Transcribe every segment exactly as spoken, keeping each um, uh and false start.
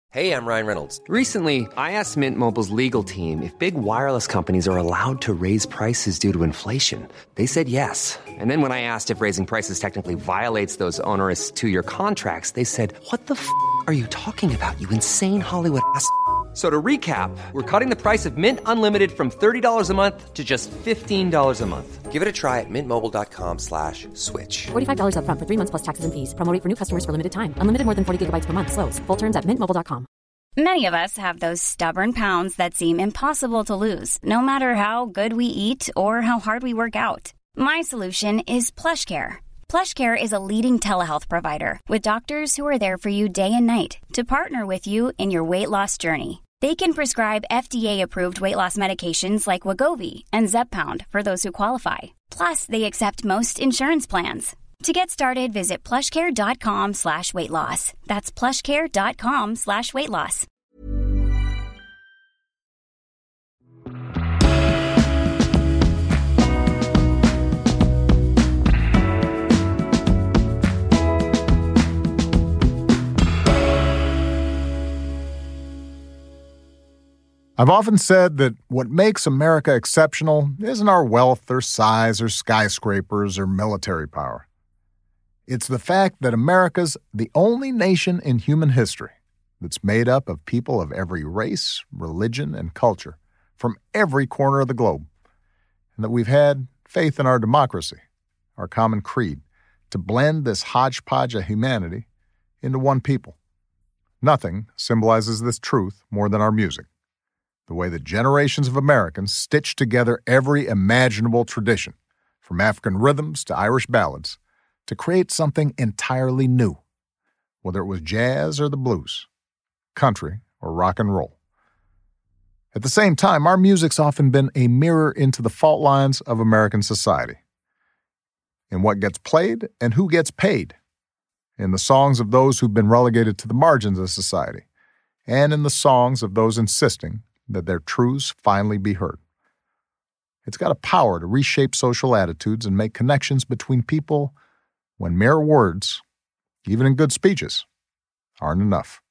Hey, I'm Ryan Reynolds. Recently, I asked Mint Mobile's legal team if big wireless companies are allowed to raise prices due to inflation. They said yes. And then when I asked if raising prices technically violates those onerous two-year contracts, they said, what the f*** are you talking about, you insane Hollywood ass f- So to recap, we're cutting the price of Mint Unlimited from thirty dollars a month to just fifteen dollars a month. Give it a try at mintmobile.com slash switch. forty-five dollars up front for three months plus taxes and fees. Promo rate for new customers for limited time. Unlimited more than forty gigabytes per month. Slows full terms at mint mobile dot com. Many of us have those stubborn pounds that seem impossible to lose, no matter how good we eat or how hard we work out. My solution is PlushCare. PlushCare is a leading telehealth provider with doctors who are there for you day and night to partner with you in your weight loss journey. They can prescribe F D A-approved weight loss medications like Wegovy and Zepbound for those who qualify. Plus, they accept most insurance plans. To get started, visit plushcare.com slash weight loss. That's plushcare.com slash weight loss. I've often said that what makes America exceptional isn't our wealth or size or skyscrapers or military power. It's the fact that America's the only nation in human history that's made up of people of every race, religion, and culture from every corner of the globe, and that we've had faith in our democracy, our common creed, to blend this hodgepodge of humanity into one people. Nothing symbolizes this truth more than our music, the way that generations of Americans stitched together every imaginable tradition, from African rhythms to Irish ballads, to create something entirely new, whether it was jazz or the blues, country or rock and roll. At the same time, our music's often been a mirror into the fault lines of American society, in what gets played and who gets paid, in the songs of those who've been relegated to the margins of society, and in the songs of those insisting that their truths finally be heard. It's got a power to reshape social attitudes and make connections between people when mere words, even in good speeches, aren't enough.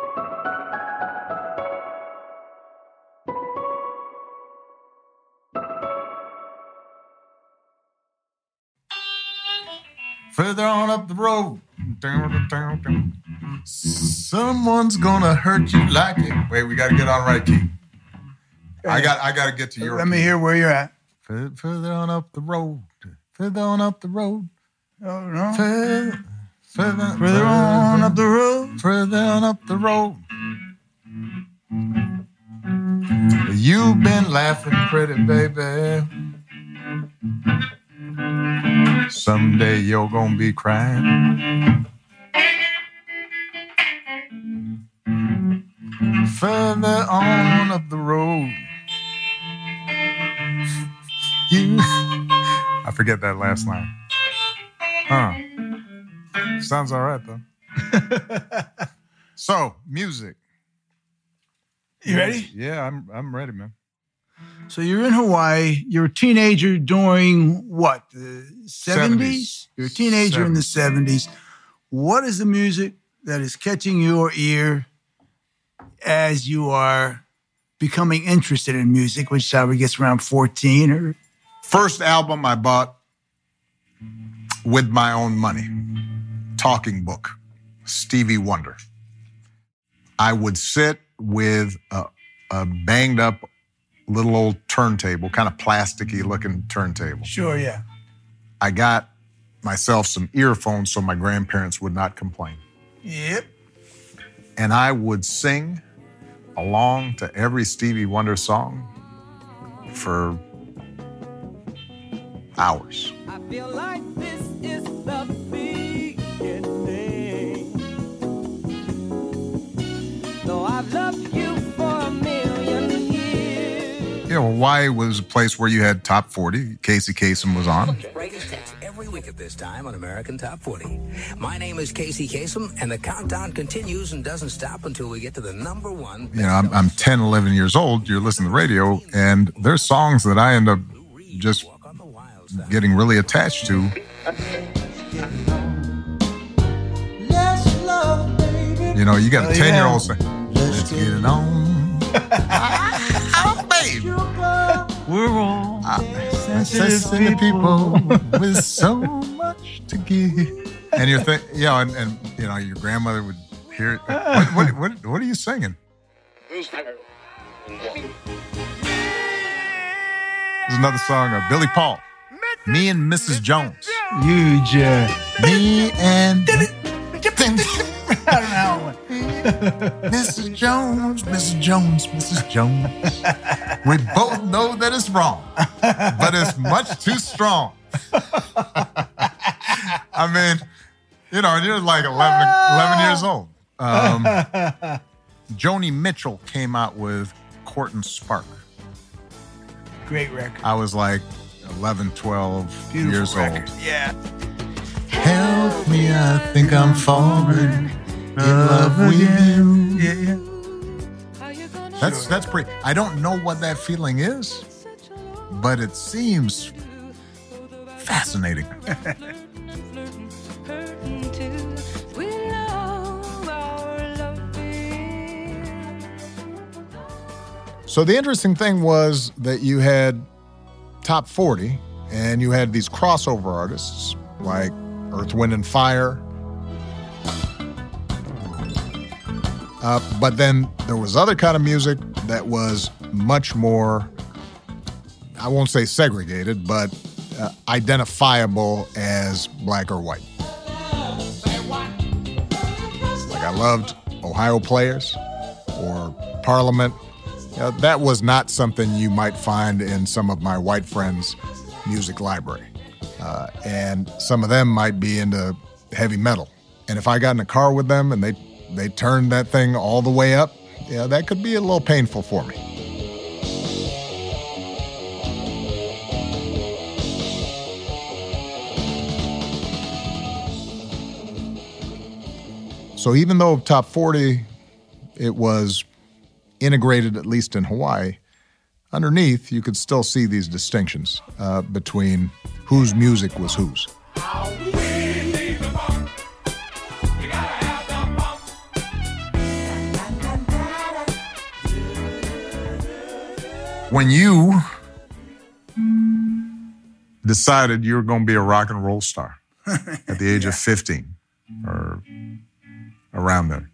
Further on up the road, someone's gonna hurt you like it. Wait, we gotta get on right key. I got, I gotta get to your. Let key. me hear where you're at. Further on up the road, further on up the road. Oh no. Further, further, Further on up the road. Further on up the road. You've been laughing pretty, baby. Someday you're gonna be crying. Further on up the road. You. I forget that last line. Huh. Sounds all right, though. So, music. You ready? Yeah, I'm I'm ready, man. So you're in Hawaii. You're a teenager during what? The seventies? You're a teenager in the seventies. What is the music that is catching your ear as you are becoming interested in music, which probably gets around fourteen? Or First album I bought with my own money. Talking Book. Stevie Wonder. I would sit with a, a banged up little old turntable, kind of plasticky looking turntable. Sure, yeah. I got myself some earphones so my grandparents would not complain. Yep. And I would sing along to every Stevie Wonder song for hours. I feel like this is the beginning. Though I've loved you for a million years. You know, Hawaii was a place where you had top forty. Casey Kasem was on. Breakers text every week at this time on American Top forty. My name is Casey Kasem, and the countdown continues and doesn't stop until we get to the number one. You know, I'm, I'm ten, eleven years old. You're listening to the radio, and there's songs that I end up just getting really attached to. You know, you got a ten-year-old saying, Let's get it on. Oh, baby. We're all Uh, sensitive, sensitive people. people with so much to give. And you're think, you know, and, and you know, your grandmother would hear it. What, what, what, what are you singing? There's another song of Billy Paul. Me and Missus Jones. Huge. Uh, Me and I don't know how it went. Missus Jones, Missus Jones, Missus Jones. We both know that it's wrong, but it's much too strong. I mean, you know, and you're like eleven, eleven years old. Um, Joni Mitchell came out with Court and Spark. Great record. I was like eleven, twelve Beautiful years record. old. Yeah. Help me, I think I'm falling in love with you. Yeah, yeah. That's that's pretty. I don't know what that feeling is, but it seems fascinating. So the interesting thing was that you had top forty, and you had these crossover artists like Earth, Wind, and Fire. Uh, but then there was other kind of music that was much more, I won't say segregated, but uh, identifiable as black or white. Like I loved Ohio Players or Parliament. Uh, that was not something you might find in some of my white friends' music library. Uh, and some of them might be into heavy metal. And if I got in a car with them and they they turned that thing all the way up, yeah, that could be a little painful for me. So even though top forty, it was integrated, at least in Hawaii, underneath you could still see these distinctions uh, between whose music was whose. When you decided you were going to be a rock and roll star at the age yeah. of fifteen or around there,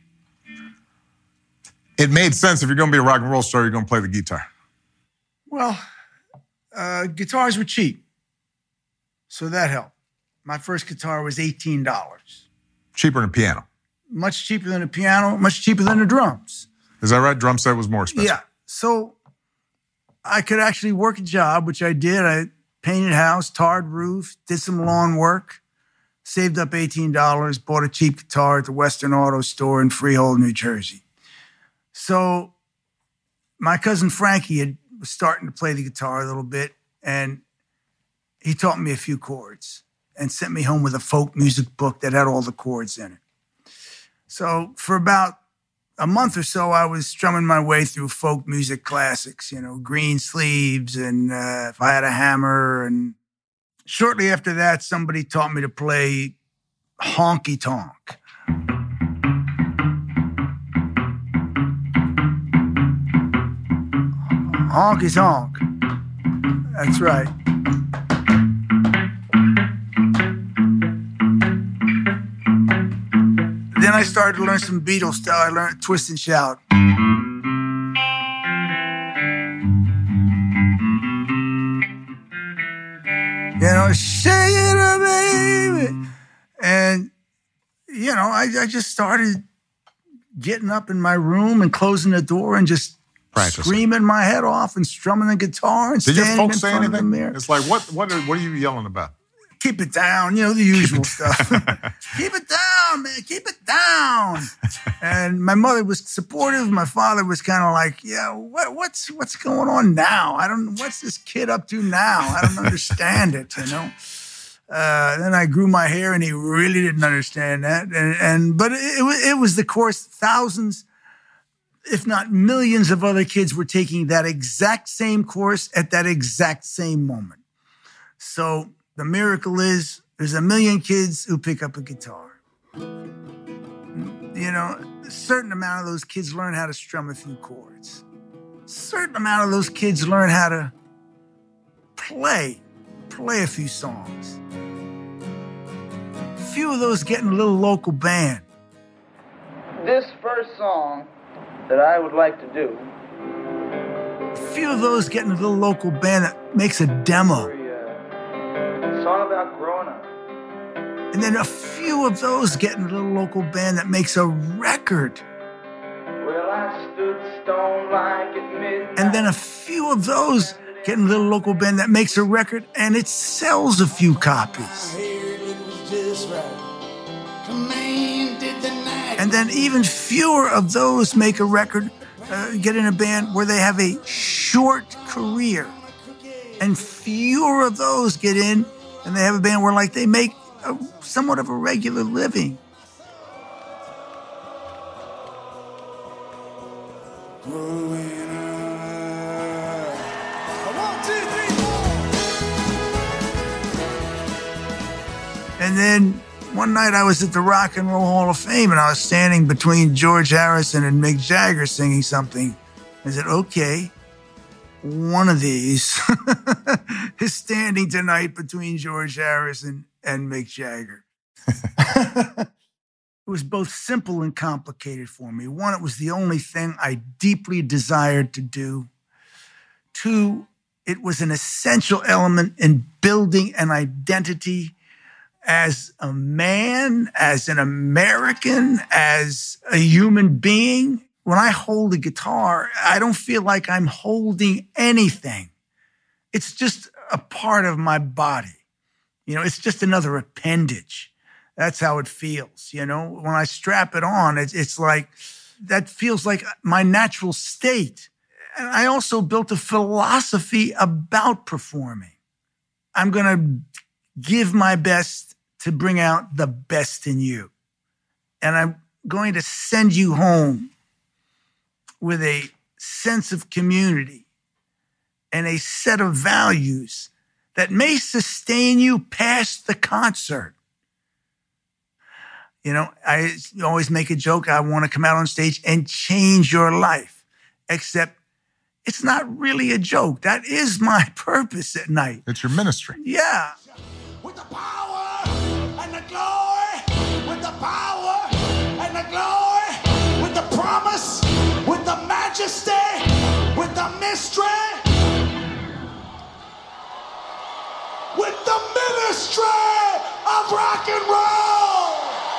it made sense if you're going to be a rock and roll star, you're going to play the guitar. Well, uh, guitars were cheap, so that helped. My first guitar was eighteen dollars. Cheaper than a piano. Much cheaper than a piano, much cheaper than the drums. Is that right? Drum set was more expensive. Yeah. So I could actually work a job, which I did. I painted house, tarred roof, did some lawn work, saved up eighteen dollars, bought a cheap guitar at the Western Auto Store in Freehold, New Jersey. So my cousin Frankie had, was starting to play the guitar a little bit, and he taught me a few chords and sent me home with a folk music book that had all the chords in it. So for about a month or so, I was strumming my way through folk music classics, you know, Green Sleeves and uh, If I Had a Hammer. And shortly after that, somebody taught me to play Honky Tonk. Honky Tonk. That's right. Then I started to learn some Beatles style. I learned Twist and Shout. You know, shake it up, baby. And, you know, I, I just started getting up in my room and closing the door and just practicing, screaming my head off and strumming the guitar and Did standing your folks in say front of the anything? mirror. It's like, what, what, are, what are you yelling about? Keep it down, you know, the usual stuff. Keep it down, man, keep it down. And my mother was supportive. My father was kind of like, yeah, what, what's what's going on now? I don't, what's this kid up to now? I don't understand it, you know? Uh, then I grew my hair and he really didn't understand that. And, and but it, it, it was the course, thousands, if not millions of other kids were taking that exact same course at that exact same moment. So the miracle is there's a million kids who pick up a guitar. The You know, a certain amount of those kids learn how to strum a few chords. A certain amount of those kids learn how to play, play a few songs. A few of those get in a little local band. This first song that I would like to do. A few of those get in a little local band that makes a demo. A song about growing up. And then a few of those get in a little local band that makes a record. Well, I stood stone like at midnight. And then a few of those get in a little local band that makes a record and it sells a few copies. And then even fewer of those make a record, uh, get in a band where they have a short career. And fewer of those get in and they have a band where like they make a, somewhat of a regular living. And then one night I was at the Rock and Roll Hall of Fame and I was standing between George Harrison and Mick Jagger singing something. I said, okay, one of these is standing tonight between George Harrison and Mick Jagger. It was both simple and complicated for me. One, it was the only thing I deeply desired to do. Two, it was an essential element in building an identity as a man, as an American, as a human being. When I hold a guitar, I don't feel like I'm holding anything. It's just a part of my body. You know, it's just another appendage. That's how it feels, you know? When I strap it on, it's, it's like, that feels like my natural state. And I also built a philosophy about performing. I'm going to give my best to bring out the best in you. And I'm going to send you home with a sense of community and a set of values that may sustain you past the concert. You know, I always make a joke, I want to come out on stage and change your life. Except it's not really a joke. That is my purpose at night. It's your ministry. Yeah. With the power and the glory, with the power and the glory, with the promise, with the majesty, with the mystery, with the ministry of rock and roll.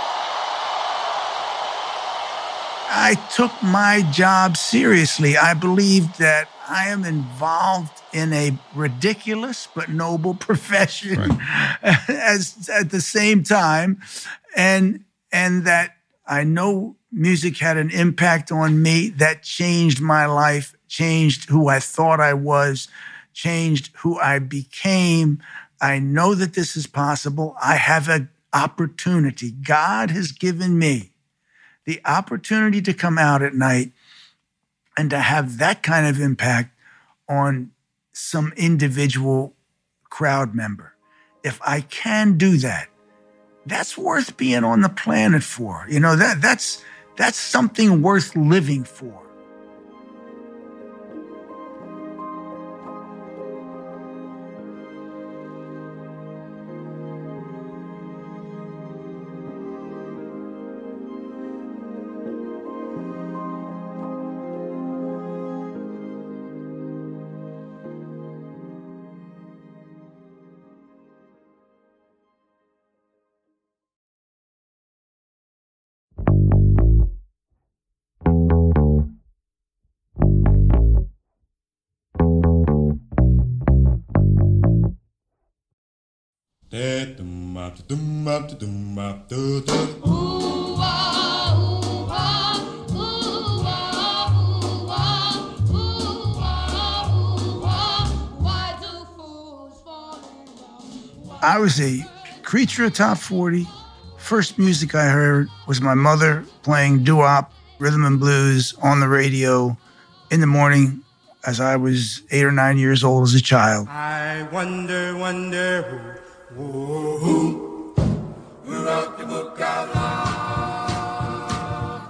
I took my job seriously. I believed that I am involved in a ridiculous but noble profession right. as at the same time, and and that I know music had an impact on me that changed my life, changed who I thought I was, changed who I became. I know that this is possible. I have an opportunity. God has given me the opportunity to come out at night and to have that kind of impact on some individual crowd member. If I can do that, that's worth being on the planet for. You know, that that's that's something worth living for. I was a creature of top forty. First music I heard was my mother playing doo-wop, rhythm and blues on the radio in the morning as I was eight or nine years old as a child. I wonder, wonder who, who, who, who wrote the book of love?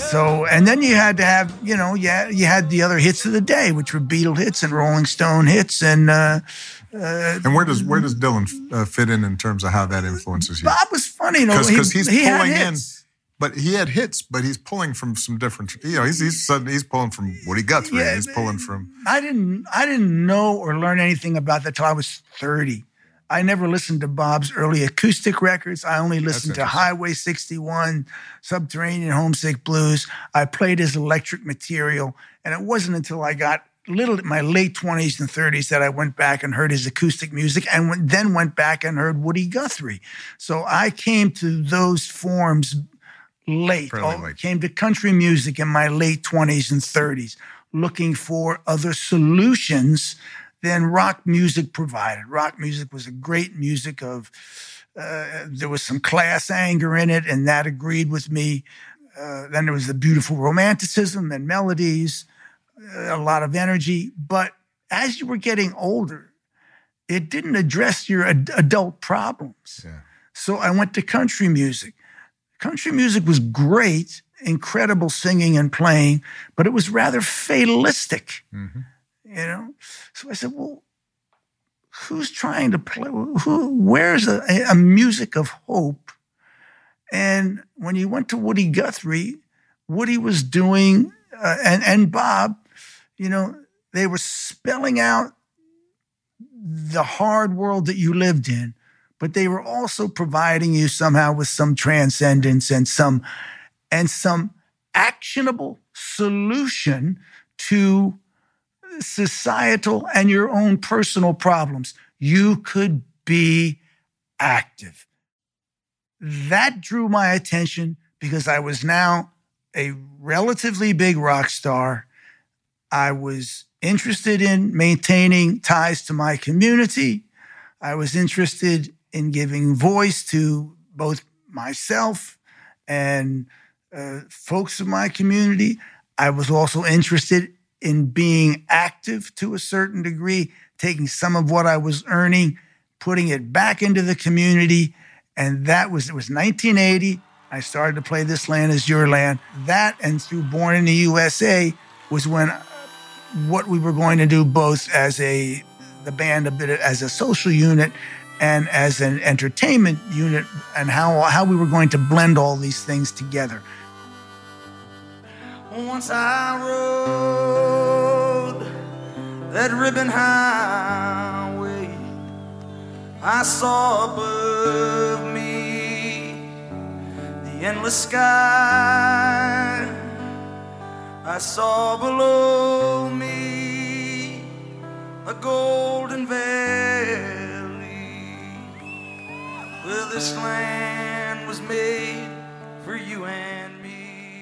So, and then you had to have, you know, yeah, you had the other hits of the day, which were Beatle hits and Rolling Stone hits, and uh, uh, and where does where does Dylan uh, fit in in terms of how that influences you? Bob was funny, you know, because he's he pulling had in, but he had hits, but he's pulling from some different. You know, he's he's he's pulling from Woody Guthrie. Yeah, he's pulling from. I didn't I didn't know or learn anything about that till I was thirty. I never listened to Bob's early acoustic records. I only listened to Highway sixty-one, Subterranean Homesick Blues. I played his electric material, and it wasn't until I got little in my late twenties and thirties that I went back and heard his acoustic music, and went, then went back and heard Woody Guthrie. So I came to those forms late. Oh, late. Came to country music in my late twenties and thirties, looking for other solutions than rock music provided. Rock music was a great music of, uh, there was some class anger in it, and that agreed with me. Uh, then there was the beautiful romanticism and melodies, uh, a lot of energy. But as you were getting older, it didn't address your ad- adult problems. Yeah. So I went to country music. Country music was great, incredible singing and playing, but it was rather fatalistic. Mm-hmm. You know, so I said, well, who's trying to play? Who? Where's a, a music of hope? And when you went to Woody Guthrie, Woody was doing, uh, and and Bob, you know, they were spelling out the hard world that you lived in, but they were also providing you somehow with some transcendence and some and some actionable solution to societal and your own personal problems. You could be active. That drew my attention because I was now a relatively big rock star. I was interested in maintaining ties to my community. I was interested in giving voice to both myself and uh, folks of my community. I was also interested in being active to a certain degree, taking some of what I was earning, putting it back into the community. And that was, it was nineteen eighty. I started to play This Land Is Your Land. That and through Born in the U S A was when what we were going to do both as a, the band a bit as a social unit and as an entertainment unit, and how, how we were going to blend all these things together. Once I rode that ribbon highway, I saw above me the endless sky. I saw below me a golden valley where this land was made for you and me.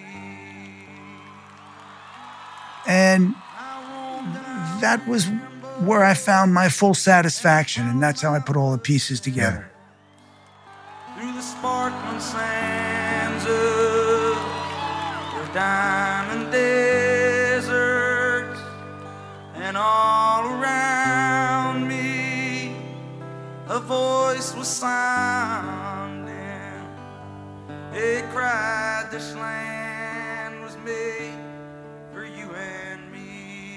And that was where I found my full satisfaction, and that's how I put all the pieces together. Yeah. Through the sparkling sands of the diamond deserts, and all around me a voice was sounding. It cried, this land was made for you and me.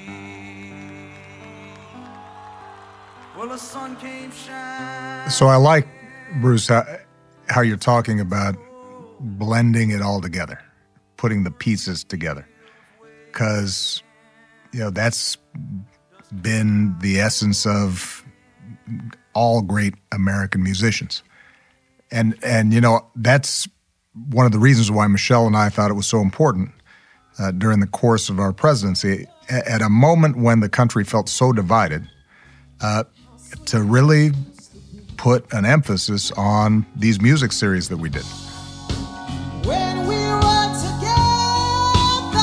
Well, the sun came shining. So I like, Bruce, how, how you're talking about blending it all together, putting the pieces together. Because, you know, that's been the essence of all great American musicians. And, and you know, that's one of the reasons why Michelle and I thought it was so important uh, during the course of our presidency, at a moment when the country felt so divided, uh, to really put an emphasis on these music series that we did. When we were together,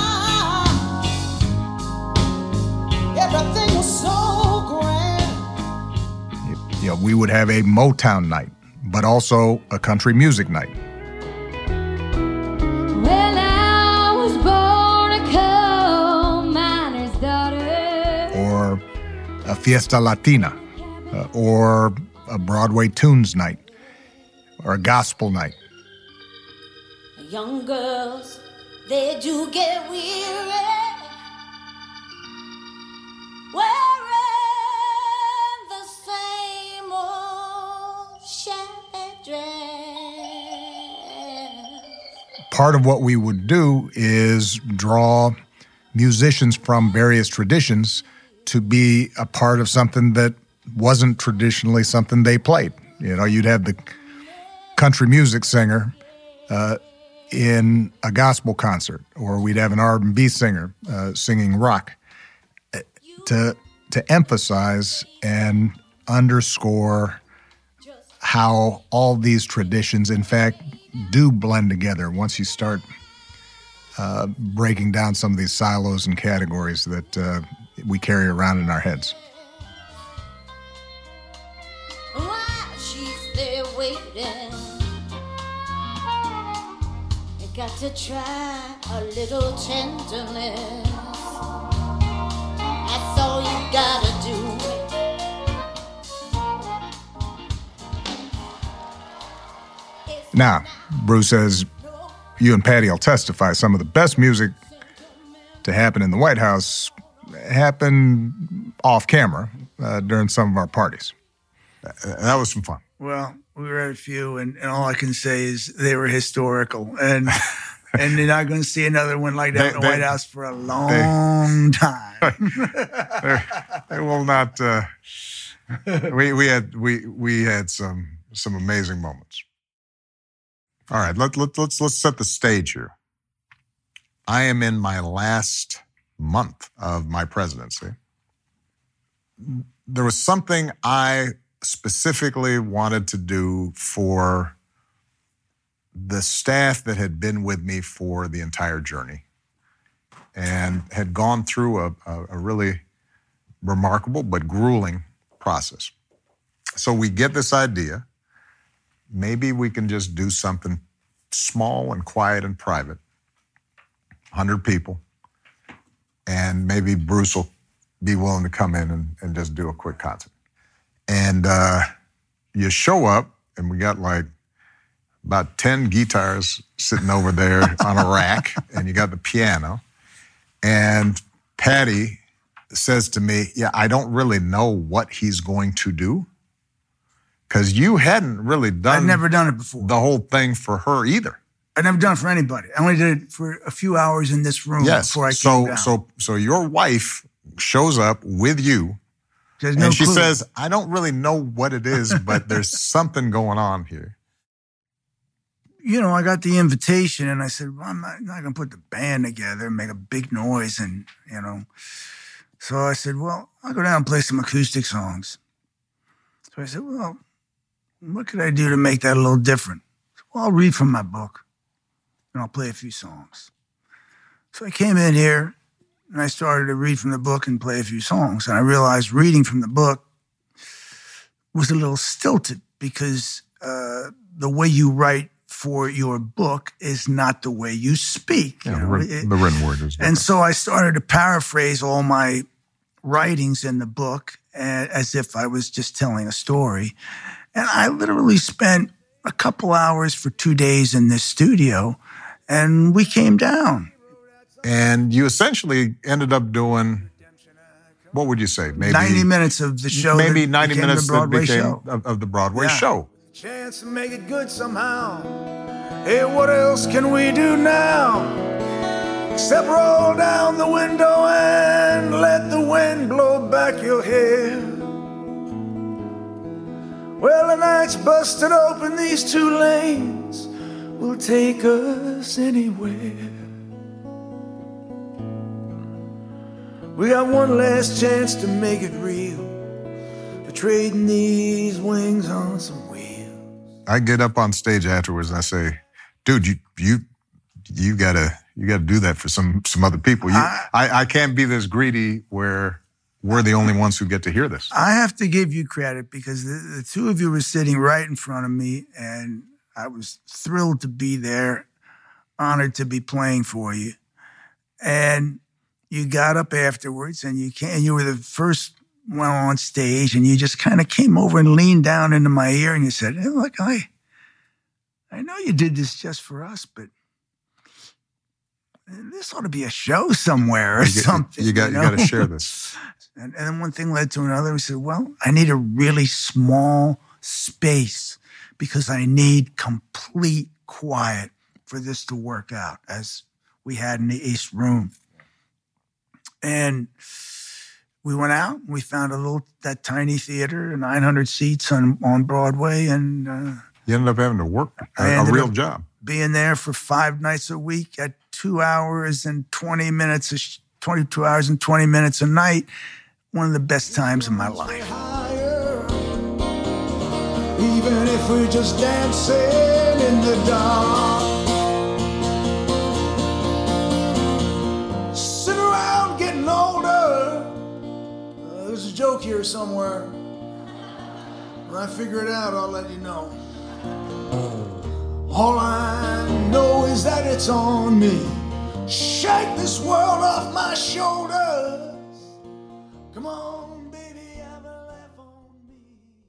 everything was so grand. You know, we would have a Motown night, but also a country music night. Well, I was born a coal miner's daughter. Or a Fiesta Latina, uh, or a Broadway Tunes night, or a gospel night. Young girls they do get weary, wearing the same old shabby dress. Part of what we would do is draw musicians from various traditions to be a part of something that wasn't traditionally something they played. You know, you'd have the country music singer uh, in a gospel concert, or we'd have an R and B singer uh, singing rock uh, to to emphasize and underscore how all these traditions, in fact, do blend together once you start uh, breaking down some of these silos and categories that uh, we carry around in our heads. While she's there waiting, you got to try a little tenderness. That's all you gotta do. Now, Bruce says you and Patty will testify some of the best music to happen in the White House happened off camera uh, during some of our parties. Uh, that was some fun. Well, we were at a few, and, and all I can say is they were historical. And and you're not going to see another one like that They- in the they- White House for a long time. They will not. Uh, we we had we we had some some amazing moments. All right, let, let let's let's set the stage here. I am in my last month of my presidency. There was something I specifically wanted to do for the staff that had been with me for the entire journey and had gone through a, a, a really remarkable but grueling process. So we get this idea, maybe we can just do something small and quiet and private, one hundred people, and maybe Bruce will be willing to come in and, and just do a quick concert. And uh, you show up, and we got like about ten guitars sitting over there on a rack, and you got the piano. And Patty says to me, yeah, I don't really know what he's going to do, because you hadn't really done I'd never done it before. the whole thing for her either. I'd never done it for anybody. I only did it for a few hours in this room Yes. before I so, came down. so, so your wife shows up with you, She has and no she clue. says, I don't really know what it is, but there's something going on here. You know, I got the invitation, and I said, well, I'm not, not going to put the band together and make a big noise, and, you know. So I said, well, I'll go down and play some acoustic songs. So I said, well, what could I do to make that a little different? So, well, I'll read from my book, and I'll play a few songs. So I came in here, and I started to read from the book and play a few songs, and I realized reading from the book was a little stilted because uh, the way you write for your book is not the way you speak. Yeah, you the, know? written, It- the written word is different. and so I started to paraphrase all my writings in the book a- as if I was just telling a story. And I literally spent a couple hours for two days in this studio, and we came down. And you essentially ended up doing, what would you say? Maybe ninety minutes of the show. Maybe that ninety became minutes the that Broadway became show. of, of the Broadway Yeah. show. Chance to make it good somehow. Hey, what else can we do now? Except roll down the window and let the wind blow back your hair. Well, the night's busted open, these two lanes will take us anywhere. We got one last chance to make it real. We're trading these wings on some wheels. I get up on stage afterwards and I say, dude, you you you gotta you gotta do that for some some other people. You, I, I can't be this greedy where we're the only ones who get to hear this. I have to give you credit because the, the two of you were sitting right in front of me, and I was thrilled to be there, honored to be playing for you. And you got up afterwards, and you came, and you were the first one on stage, and you just kind of came over and leaned down into my ear, and you said, hey, look, I, I know you did this just for us, but this ought to be a show somewhere or you get, something. You got, you, know? you got to share this. And, and then one thing led to another. We said, well, I need a really small space because I need complete quiet for this to work out, as we had in the East Room. And we went out, we found a little, that tiny theater, nine hundred seats on, on Broadway. And uh, you ended up having to work a, a real job. Being there for five nights a week at two hours and twenty minutes, a sh- twenty-two hours and twenty minutes a night. One of the best times of my life. Even if we're just dancing in the dark. Sit around getting older. Uh, there's a joke here somewhere. When I figure it out, I'll let you know. All I know is that it's on me. Shake this world off my shoulders. Come on, baby, have a laugh on me.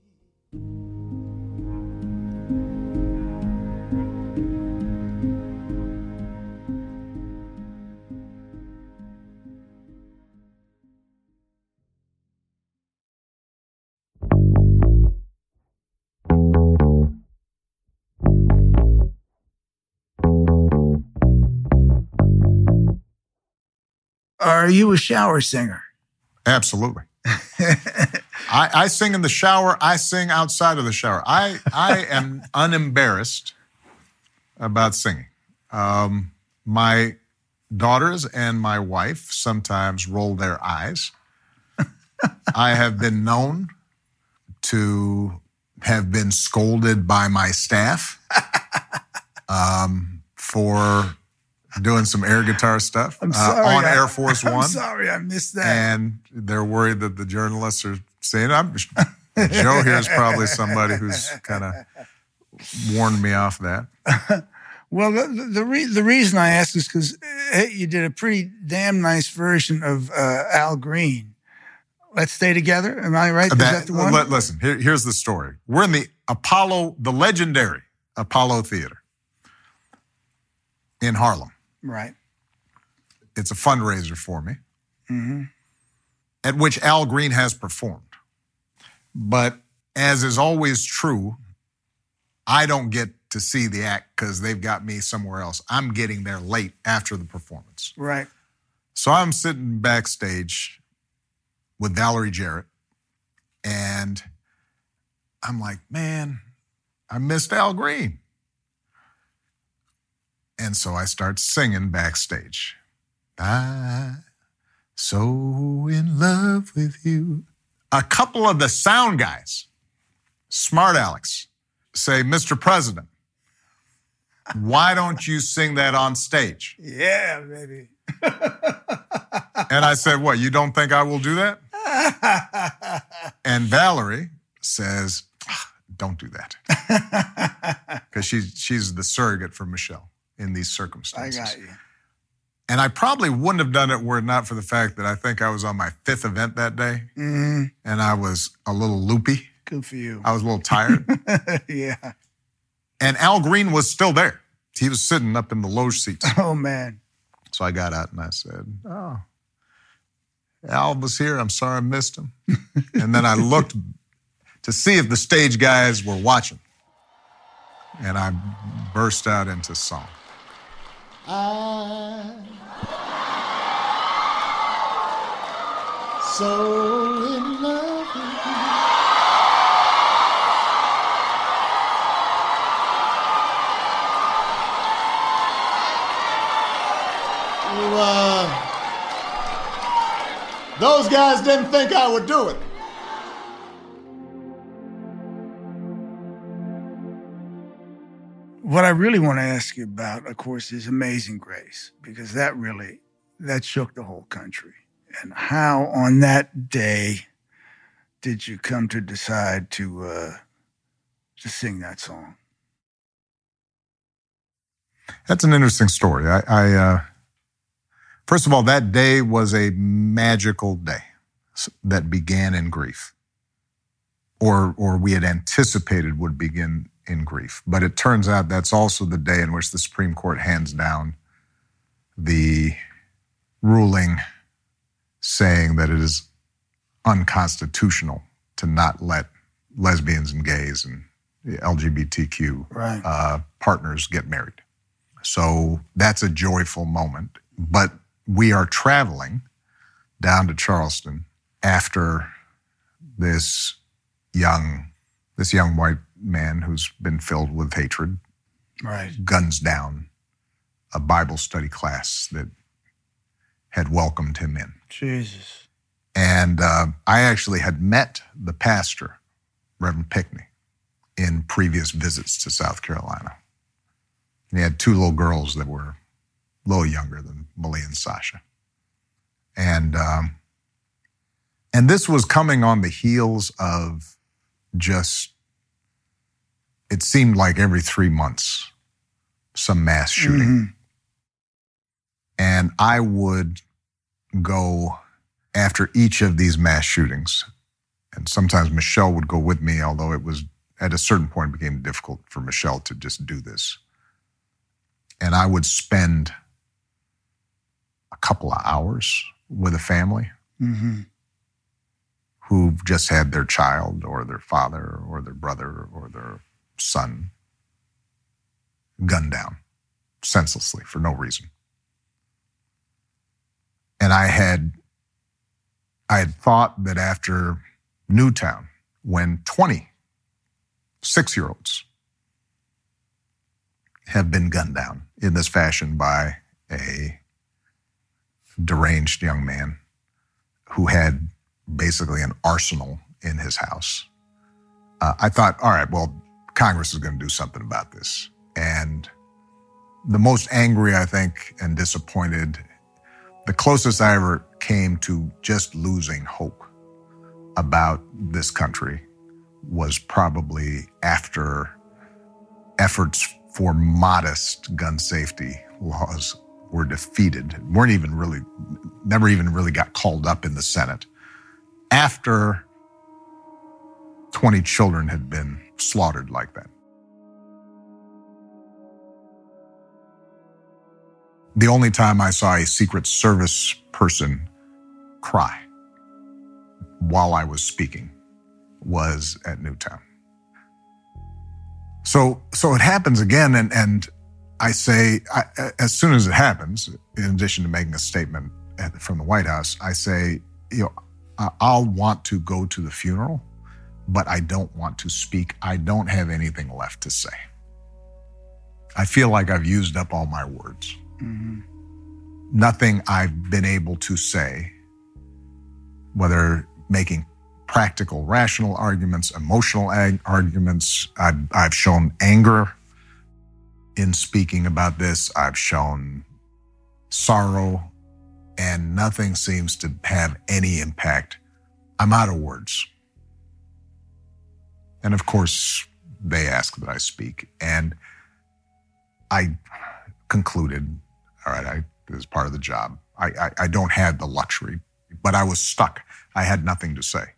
Are you a shower singer? Absolutely. I, I sing in the shower. I sing outside of the shower. I, I am unembarrassed about singing. Um, my daughters and my wife sometimes roll their eyes. I have been known to have been scolded by my staff um, for doing some air guitar stuff I'm sorry, uh, on I, Air Force I'm One. I'm sorry, I missed that. And they're worried that the journalists are saying, I'm, Joe here is probably somebody who's kind of warned me off that. Well, the the, re- the reason I asked is because hey, you did a pretty damn nice version of uh, Al Green. Let's Stay Together. Am I right? Is that, that the one? Let, listen, here, here's the story. We're in the Apollo, the legendary Apollo Theater in Harlem. Right. It's a fundraiser for me, mm-hmm. at which Al Green has performed. But as is always true, I don't get to see the act because they've got me somewhere else. I'm getting there late after the performance. Right. So I'm sitting backstage with Valerie Jarrett, and I'm like, man, I missed Al Green. And so I start singing backstage. I'm so in love with you. A couple of the sound guys, smart Alex, say, Mister President, why don't you sing that on stage? Yeah, baby. And I said, what, you don't think I will do that? And Valerie says, don't do that. Because she's, she's the surrogate for Michelle in these circumstances. I got you. And I probably wouldn't have done it were it not for the fact that I think I was on my fifth event that day. Mm-hmm. And I was a little loopy. Good for you. I was a little tired. Yeah. And Al Green was still there. He was sitting up in the loge seats. Oh, man. So I got out and I said, oh, Al was here. I'm sorry I missed him. And then I looked to see if the stage guys were watching. And I burst out into song. I'm so in love with you. Uh, those guys didn't think I would do it. What I really want to ask you about, of course, is Amazing Grace, because that really, that shook the whole country. And how on that day did you come to decide to, uh, to sing that song? That's an interesting story. I, I uh, first of all, that day was a magical day that began in grief, or or we had anticipated would begin in grief. But it turns out that's also the day in which the Supreme Court hands down the ruling saying that it is unconstitutional to not let lesbians and gays and L G B T Q right. uh, partners get married. So that's a joyful moment. But we are traveling down to Charleston after this young, this young white man who's been filled with hatred, right. guns down a Bible study class that had welcomed him in. Jesus. And uh, I actually had met the pastor, Reverend Pickney, in previous visits to South Carolina. And he had two little girls that were a little younger than Malia and Sasha. And um, and this was coming on the heels of just, it seemed like every three months, some mass shooting. Mm-hmm. And I would go after each of these mass shootings. And sometimes Michelle would go with me, although it was, at a certain point, it became difficult for Michelle to just do this. And I would spend a couple of hours with a family mm-hmm. who just had their child or their father or their brother or their son gunned down senselessly for no reason. And I had, I had thought that after Newtown, when twenty six-year-olds have been gunned down in this fashion by a deranged young man who had basically an arsenal in his house, uh, I thought, all right, well, Congress is going to do something about this. And the most angry, I think, and disappointed, the closest I ever came to just losing hope about this country was probably after efforts for modest gun safety laws were defeated, weren't even really, never even really got called up in the Senate, after twenty children had been slaughtered like that. The only time I saw a Secret Service person cry while I was speaking was at Newtown. So, so it happens again, and, and I say, I, as soon as it happens, in addition to making a statement at, from the White House, I say, you know, I'll want to go to the funeral, but I don't want to speak. I don't have anything left to say. I feel like I've used up all my words. Mm-hmm. Nothing I've been able to say, whether making practical, rational arguments, emotional ag- arguments. I've, I've shown anger in speaking about this. I've shown sorrow, and nothing seems to have any impact. I'm out of words. And of course, they ask that I speak. And I concluded, all right, I, this is part of the job. I, I, I don't have the luxury, but I was stuck. I had nothing to say.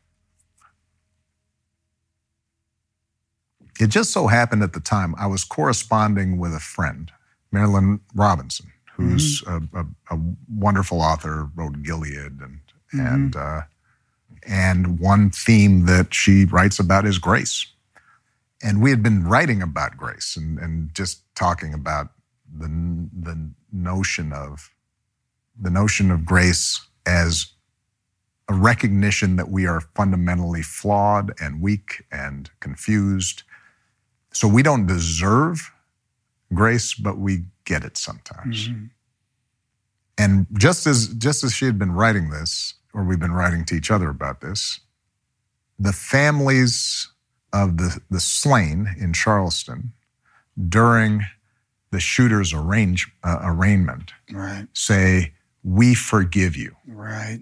It just so happened at the time I was corresponding with a friend, Marilyn Robinson, who's mm-hmm. a, a, a wonderful author, wrote Gilead, and mm-hmm. and uh, and one theme that she writes about is grace. And we had been writing about grace and, and just talking about the the notion of the notion of grace as a recognition that we are fundamentally flawed and weak and confused. So we don't deserve grace, but we get it sometimes. Mm-hmm. And just as just as she had been writing this, or we've been writing to each other about this, the families of the, the slain in Charleston during the shooter's arrange, uh, arraignment right. say, "We forgive you." Right.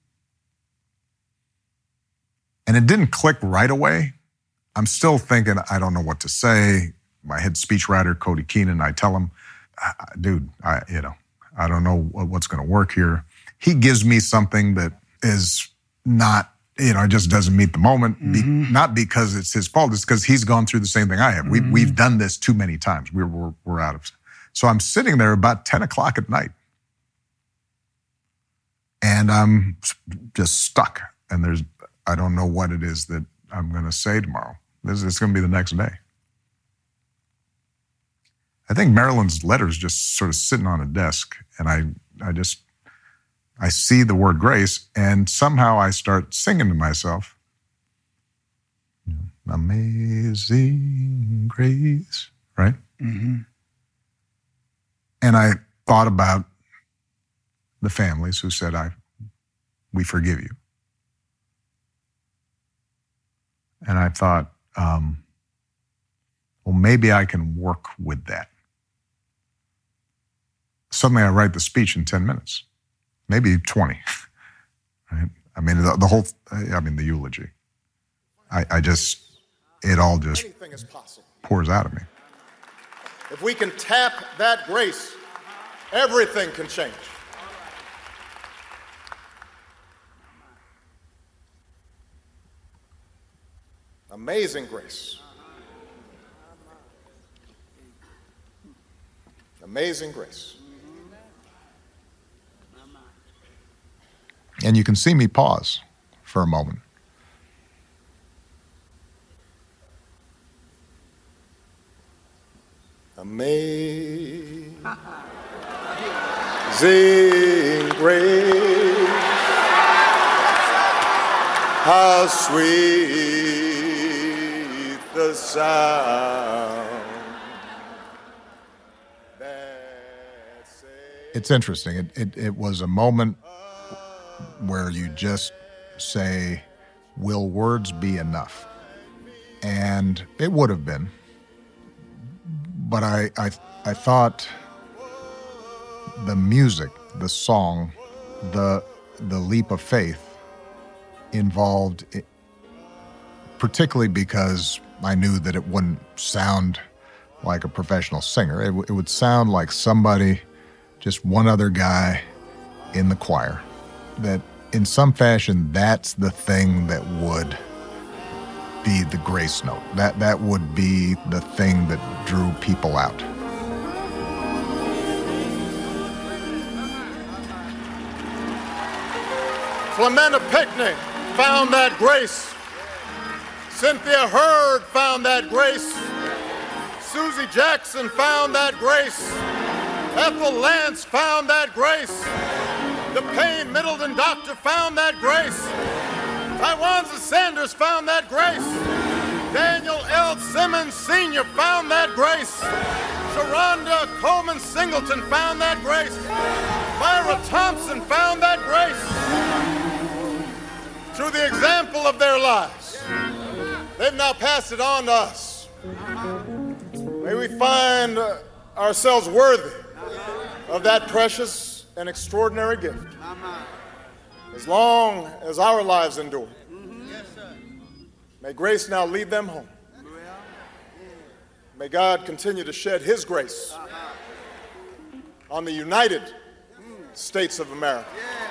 And it didn't click right away. I'm still thinking, I don't know what to say. My head speechwriter, Cody Keenan, I tell him, dude, I, you know, I don't know what's going to work here. He gives me something that is not, you know, it just doesn't meet the moment. Mm-hmm. Be, not because it's his fault. It's because he's gone through the same thing I have. Mm-hmm. We've, we've done this too many times. We're, we're, we're out of. So I'm sitting there about ten o'clock at night And I'm just stuck. And there's, I don't know what it is that I'm going to say tomorrow. This is going to be the next day. I think Marilyn's letter's just sort of sitting on a desk, and I, I just, I see the word grace, and somehow I start singing to myself, Amazing Grace, right? Mm-hmm. And I thought about the families who said, "I, we forgive you." And I thought, um, well, maybe I can work with that. Suddenly I write the speech in ten minutes, maybe twenty, right? I mean, the, the whole, I mean, the eulogy. I, I just, it all just pours out of me. If we can tap that grace, everything can change. Amazing grace. Amazing grace. And you can see me pause for a moment. Amazing grace, how sweet the sound. It's interesting. It, it, it was a moment where you just say, will words be enough? And it would have been. But I, I, I thought the music, the song, the, the leap of faith involved, it, particularly because I knew that it wouldn't sound like a professional singer. It, it would sound like somebody, just one other guy in the choir, that in some fashion, that's the thing that would be the grace note. That, that would be the thing that drew people out. Clementa Pinckney found that grace. Cynthia Hurd found that grace. Susie Jackson found that grace. Ethel Lance found that grace. The Payne Middleton doctor found that grace. Tywanza Sanders found that grace. Daniel L. Simmons Senior found that grace. Sharonda Coleman Singleton found that grace. Myra Thompson found that grace. Through the example of their lives, they've now passed it on to us. May we find ourselves worthy of that precious and extraordinary gift as long as our lives endure. May grace now lead them home. May God continue to shed his grace on the United States of America.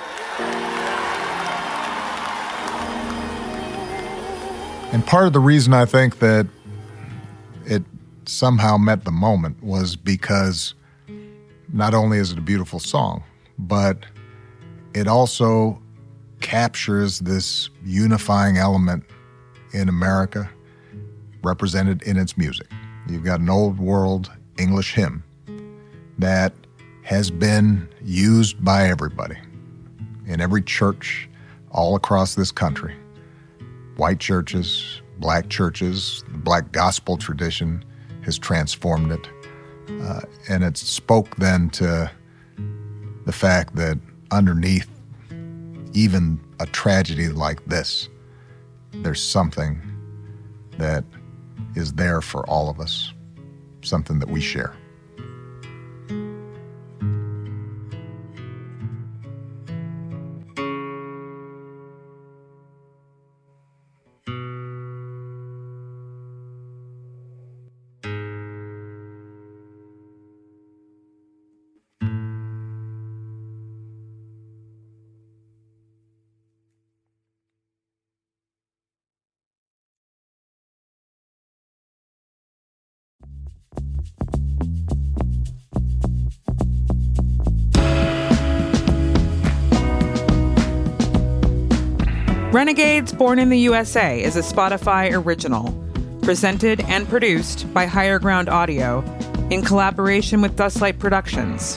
And part of the reason I think that it somehow met the moment was because not only is it a beautiful song, but it also captures this unifying element in America represented in its music. You've got an old world English hymn that has been used by everybody in every church all across this country. White churches, black churches, the black gospel tradition has transformed it. Uh, and it spoke then to the fact that underneath even a tragedy like this, there's something that is there for all of us, something that we share. Renegades Born in the U S A is a Spotify original, presented and produced by Higher Ground Audio in collaboration with Dustlight Productions.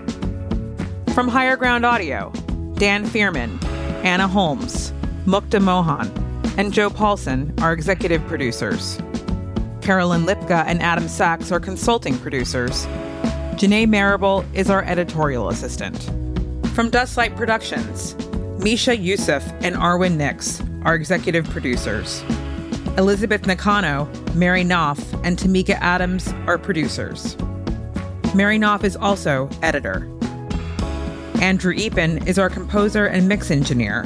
From Higher Ground Audio, Dan Fierman, Anna Holmes, Mukta Mohan, and Joe Paulson are executive producers. Carolyn Lipka and Adam Sachs are consulting producers. Janae Marable is our editorial assistant. From Dustlight Productions, Misha Yusuf and Arwen Nix are executive producers. Elizabeth Nakano, Mary Knopf, and Tamika Adams are producers. Mary Knopf is also editor. Andrew Eapen is our composer and mix engineer.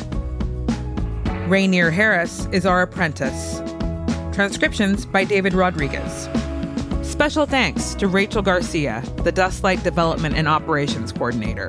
Rainier Harris is our apprentice. Transcriptions by David Rodriguez. Special thanks to Rachel Garcia, the Dustlight Development and Operations Coordinator.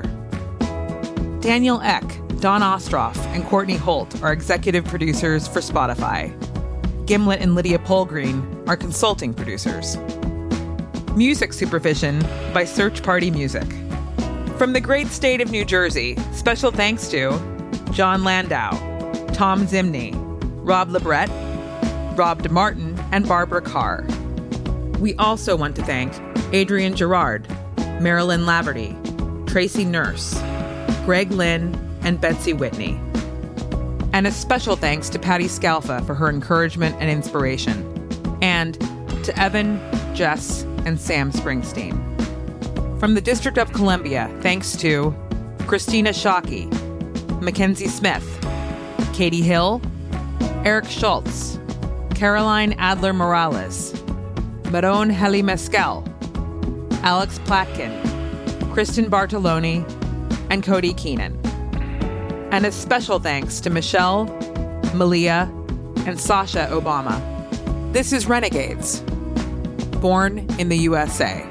Daniel Eck, Don Ostroff, and Courtney Holt are executive producers for Spotify. Gimlet and Lydia Polgreen are consulting producers. Music supervision by Search Party Music. From the great state of New Jersey, special thanks to John Landau, Tom Zimney, Rob Lebret, Rob DeMartin, and Barbara Carr. We also want to thank Adrian Gerard, Marilyn Laverty, Tracy Nurse, Greg Lynn, and Betsy Whitney. And a special thanks to Patty Scalfa for her encouragement and inspiration. And to Evan, Jess, and Sam Springsteen. From the District of Columbia, thanks to Christina Shockey, Mackenzie Smith, Katie Hill, Eric Schultz, Caroline Adler Morales, Maron Heli Mescal, Alex Platkin, Kristen Bartoloni, and Cody Keenan. And a special thanks to Michelle, Malia, and Sasha Obama. This is Renegades, born in the U S A.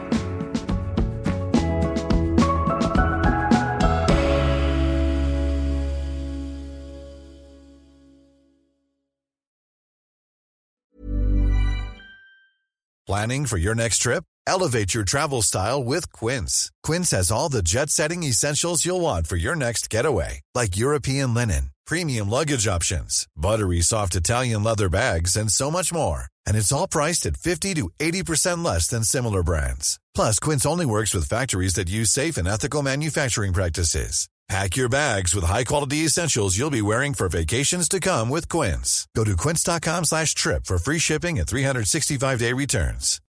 Planning for your next trip? Elevate your travel style with Quince. Quince has all the jet-setting essentials you'll want for your next getaway, like European linen, premium luggage options, buttery soft Italian leather bags, and so much more. And it's all priced at fifty to eighty percent less than similar brands. Plus, Quince only works with factories that use safe and ethical manufacturing practices. Pack your bags with high-quality essentials you'll be wearing for vacations to come with Quince. Go to quince.com slash trip for free shipping and three sixty-five day returns.